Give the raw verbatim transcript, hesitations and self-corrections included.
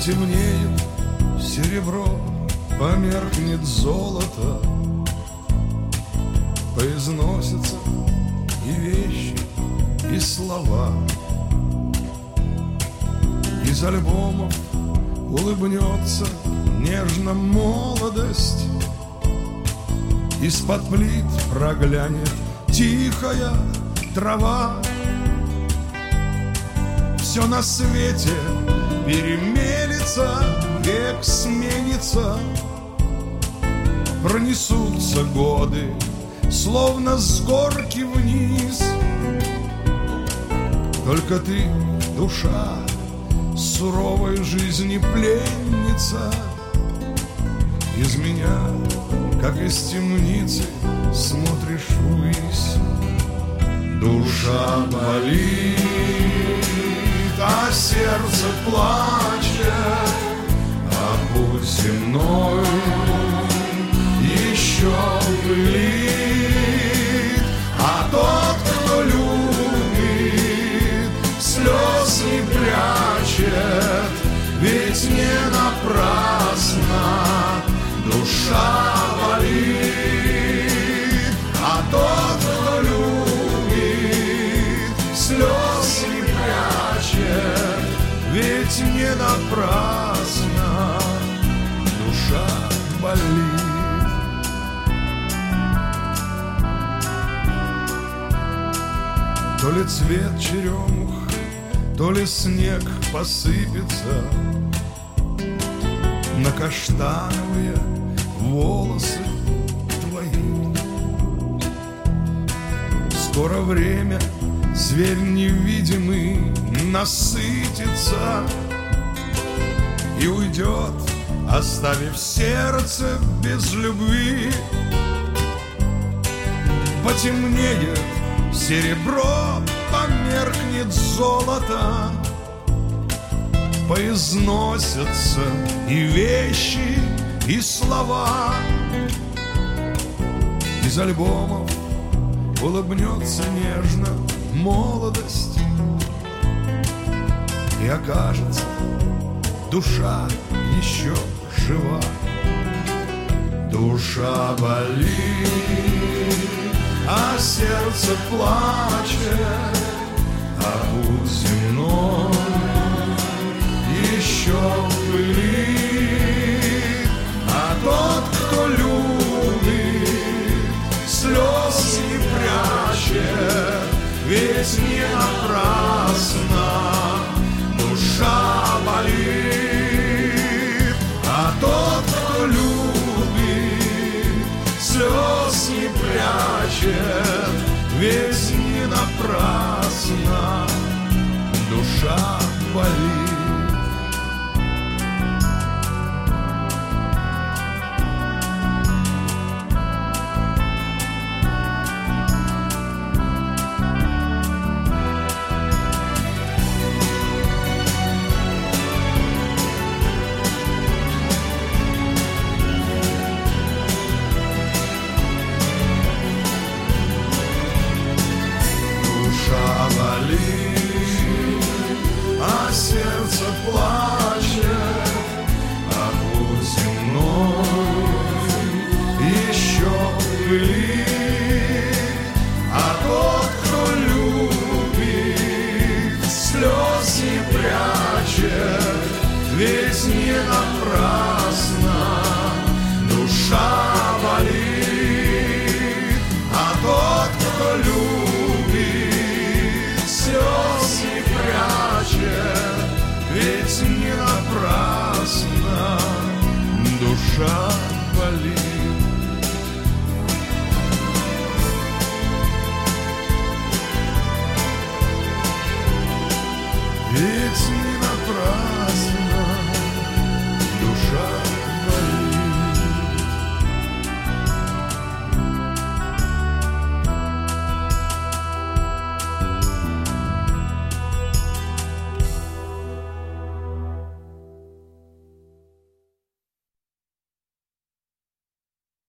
Потемнеет серебро, померкнет золото, поизносятся и вещи, и слова. Из альбомов улыбнется нежно молодость, из-под плит проглянет тихая трава. Все на свете перемелется, век сменится, пронесутся годы, словно с горки вниз. Только ты, душа, суровой жизни пленница, из меня, как из темницы, смотришь ввысь. Душа болит, а сердце плачет, а путь земной еще пылит. А тот, кто любит, слез не прячет, ведь не напрасно душа болит. А тот, кто любит, слез не прячет, ведь не напрасно душа болит. То ли цвет черемух, то ли снег посыпется на каштановые волосы твои. Скоро время, зверь невидимый, насытится и уйдет, оставив сердце без любви. Потемнеет серебро, померкнет золото, поизносятся и вещи, и слова. Из альбомов улыбнется нежно молодость, и окажется, душа еще жива. Душа болит, а сердце плачет, а путь земной еще пылит. А тот, кто любит, слез не прячет, ведь не напрасно душа болит. А тот, кто любит, слез не прячет, ведь не напрасно душа болит. А сердце плачет, а путь земной еще пылит. А тот, кто любит, слез не прячет, ведь не напрасно душа болит. А тот, кто любит, слез не прячет, ведь не напрасно душа болит. Ведь не напрасно